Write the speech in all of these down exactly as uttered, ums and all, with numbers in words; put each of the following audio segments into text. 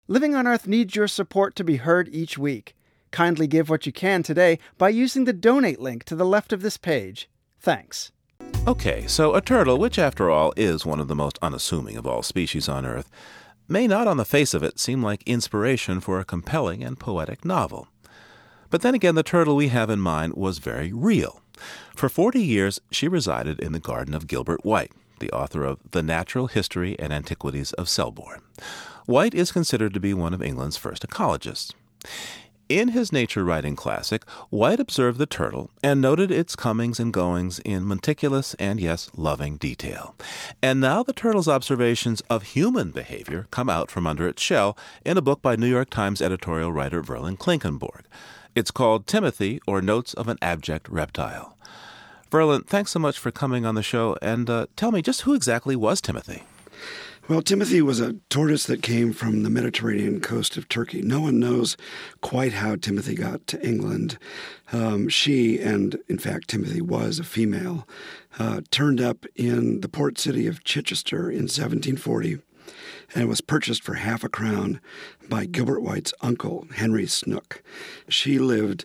Living on Earth needs your support to be heard each week. Kindly give what you can today by using the donate link to the left of this page. Thanks. Okay, so a turtle, which after all is one of the most unassuming of all species on Earth, may not on the face of it seem like inspiration for a compelling and poetic novel. But then again, the turtle we have in mind was very real. For forty years, she resided in the garden of Gilbert White, the author of The Natural History and Antiquities of Selborne. White is considered to be one of England's first ecologists. In his nature writing classic, White observed the turtle and noted its comings and goings in meticulous and, yes, loving detail. And now the turtle's observations of human behavior come out from under its shell in a book by New York Times editorial writer Verlyn Klinkenborg. It's called Timothy, or Notes of an Abject Reptile. Verlyn, thanks so much for coming on the show, and uh, tell me, just who exactly was Timothy? Well, Timothy was a tortoise that came from the Mediterranean coast of Turkey. No one knows quite how Timothy got to England. Um, she, and in fact Timothy was a female, uh, turned up in the port city of Chichester in seventeen forty and was purchased for half a crown by Gilbert White's uncle, Henry Snook. She lived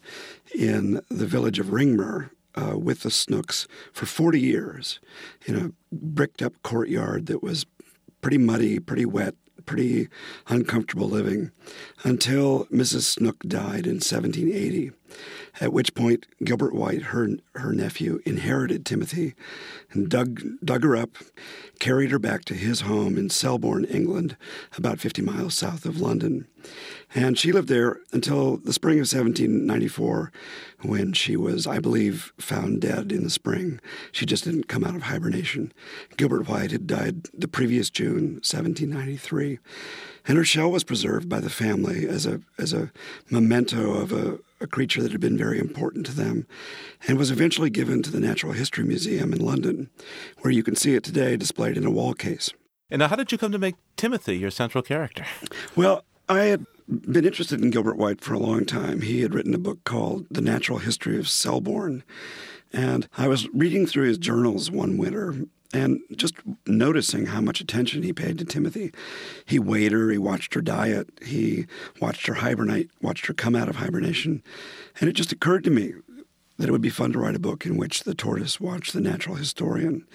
in the village of Ringmer uh, with the Snooks for forty years in a bricked-up courtyard that was pretty muddy, pretty wet, pretty uncomfortable living, until Missus Snook died in seventeen eighty, at which point Gilbert White, her her nephew, inherited Timothy and dug, dug her up, carried her back to his home in Selborne, England, about fifty miles south of London. And she lived there until the spring of seventeen ninety-four, when she was, I believe, found dead in the spring. She just didn't come out of hibernation. Gilbert White had died the previous June, seventeen ninety-three. And her shell was preserved by the family as a as a memento of a, a creature that had been very important to them, and was eventually given to the Natural History Museum in London, where you can see it today displayed in a wall case. And now how did you come to make Timothy your central character? Well, I had been interested in Gilbert White for a long time. He had written a book called The Natural History of Selborne, and I was reading through his journals one winter and just noticing how much attention he paid to Timothy. He weighed her, he watched her diet, he watched her hibernate, watched her come out of hibernation. And it just occurred to me that it would be fun to write a book in which the tortoise watched the natural historian.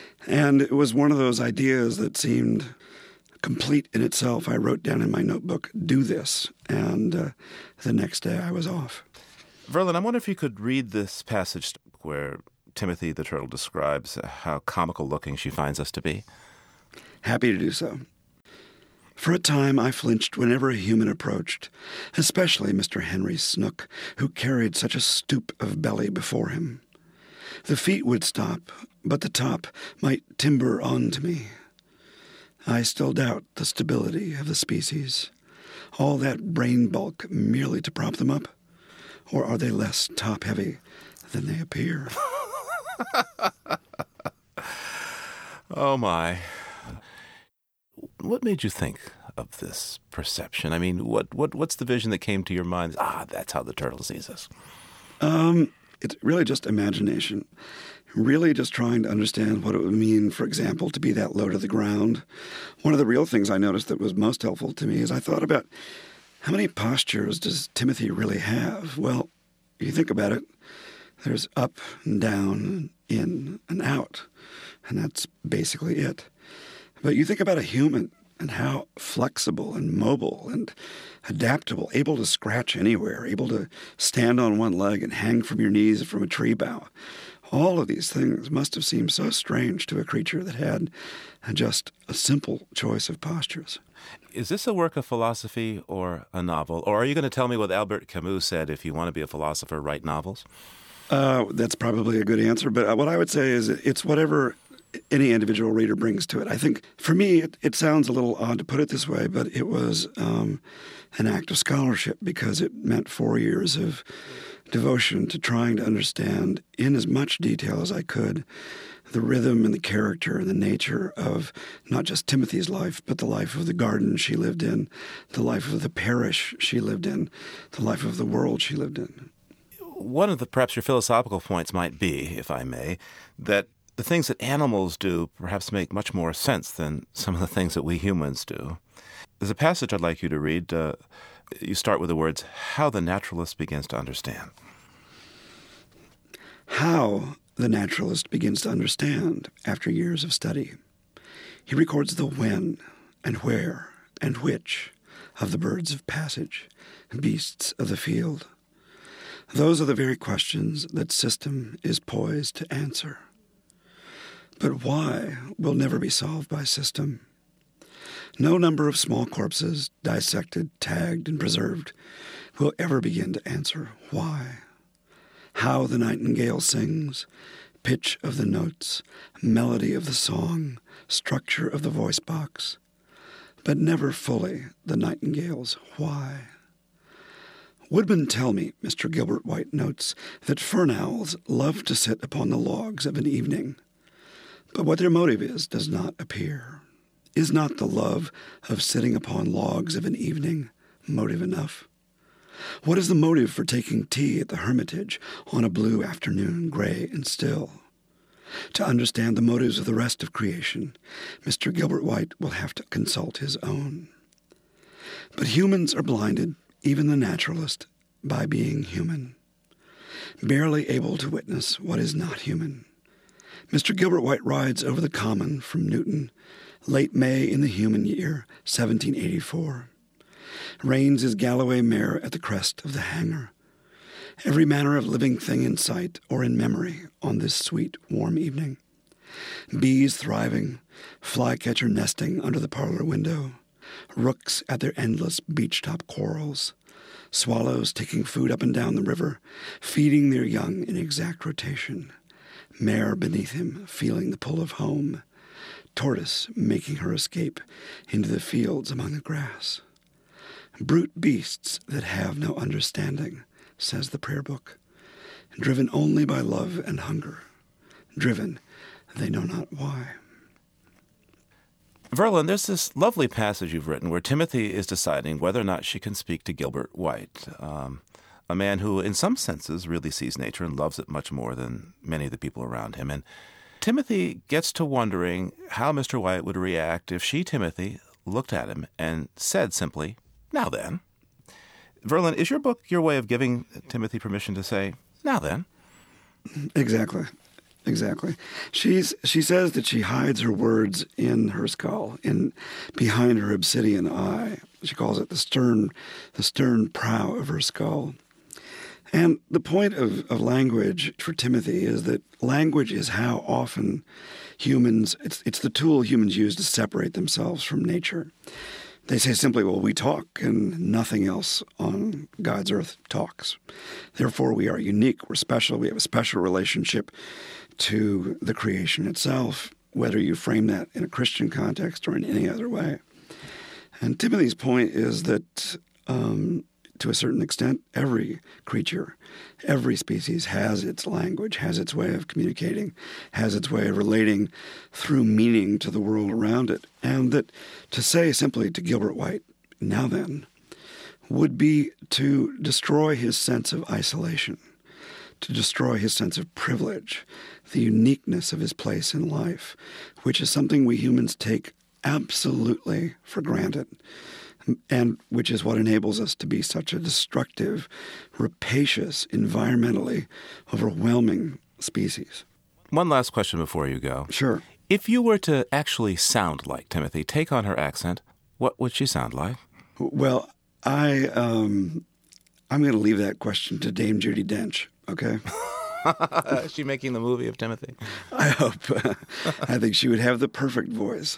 And it was one of those ideas that seemed complete in itself. I wrote down in my notebook, do this. And uh, the next day I was off. Verlyn, I wonder if you could read this passage where Timothy the turtle describes how comical looking she finds us to be. Happy to do so. For a time I flinched whenever a human approached, especially Mister Henry Snook, who carried such a stoop of belly before him. The feet would stop, but the top might timber on to me. I still doubt the stability of the species. All that brain bulk merely to prop them up? Or are they less top-heavy than they appear? Oh, my. What made you think of this perception? I mean, what, what what's the vision that came to your mind? Ah, that's how the turtle sees us. Um, it's really just imagination. Really just trying to understand what it would mean, for example, to be that low to the ground. One of the real things I noticed that was most helpful to me is I thought about how many postures does Timothy really have? Well, if you think about it, there's up and down, and in and out, and that's basically it. But you think about a human and how flexible and mobile and adaptable, able to scratch anywhere, able to stand on one leg and hang from your knees from a tree bough. All of these things must have seemed so strange to a creature that had just a simple choice of postures. Is this a work of philosophy or a novel? Or are you going to tell me what Albert Camus said, if you want to be a philosopher, write novels? Uh, that's probably a good answer. But what I would say is it's whatever any individual reader brings to it. I think for me, it, it sounds a little odd to put it this way, but it was um, an act of scholarship because it meant four years of devotion to trying to understand in as much detail as I could the rhythm and the character and the nature of not just Timothy's life, but the life of the garden she lived in, the life of the parish she lived in, the life of the world she lived in. One of the perhaps your philosophical points might be, if I may, that the things that animals do perhaps make much more sense than some of the things that we humans do. There's a passage I'd like you to read. Uh, you start with the words, "How the naturalist begins to understand." How the naturalist begins to understand after years of study. He records the when and where and which of the birds of passage, beasts of the field. Those are the very questions that system is poised to answer. But why will never be solved by system. No number of small corpses, dissected, tagged, and preserved, will ever begin to answer why. How the nightingale sings, pitch of the notes, melody of the song, structure of the voice box, but never fully the nightingale's why. Woodmen tell me, Mister Gilbert White notes, that fern owls love to sit upon the logs of an evening, but what their motive is does not appear. Is not the love of sitting upon logs of an evening motive enough? What is the motive for taking tea at the Hermitage on a blue afternoon, gray and still? To understand the motives of the rest of creation, Mister Gilbert White will have to consult his own. But humans are blinded, even the naturalist, by being human, barely able to witness what is not human. Mister Gilbert White rides over the common from Newton, late May in the human year, seventeen eighty-four. Reins his Galloway mare at the crest of the hanger. Every manner of living thing in sight or in memory on this sweet, warm evening. Bees thriving, flycatcher nesting under the parlor window, rooks at their endless beach-top quarrels, swallows taking food up and down the river, feeding their young in exact rotation, mare beneath him feeling the pull of home, tortoise making her escape into the fields among the grass. Brute beasts that have no understanding, says the prayer book, driven only by love and hunger, driven they know not why. Verlyn, there's this lovely passage you've written where Timothy is deciding whether or not she can speak to Gilbert White, um, a man who in some senses really sees nature and loves it much more than many of the people around him. And Timothy gets to wondering how Mister White would react if she, Timothy, looked at him and said simply, "Now then." Verlyn, is your book your way of giving Timothy permission to say, "Now then"? Exactly. Exactly. She's she says that she hides her words in her skull, in behind her obsidian eye. She calls it the stern, the stern prow of her skull. And the point of, of language for Timothy is that language is how often humans, it's, it's the tool humans use to separate themselves from nature. They say simply, well, we talk and nothing else on God's earth talks. Therefore, we are unique, we're special, we have a special relationship to the creation itself, whether you frame that in a Christian context or in any other way. And Timothy's point is that um, to a certain extent, every creature, every species has its language, has its way of communicating, has its way of relating through meaning to the world around it. And that to say simply to Gilbert White, "Now then," would be to destroy his sense of isolation, to destroy his sense of privilege, the uniqueness of his place in life, which is something we humans take absolutely for granted, and which is what enables us to be such a destructive, rapacious, environmentally overwhelming species. One last question before you go. Sure. If you were to actually sound like Timothy, take on her accent, what would she sound like? Well, I, um, I'm going to leave that question to Dame Judi Dench, okay? Is she making the movie of Timothy? I hope. I think she would have the perfect voice.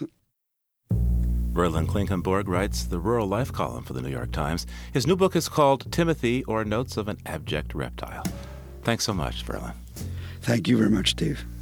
Verlyn Klinkenborg writes the Rural Life column for the New York Times. His new book is called Timothy, or Notes of an Abject Reptile. Thanks so much, Verlyn. Thank you very much, Steve.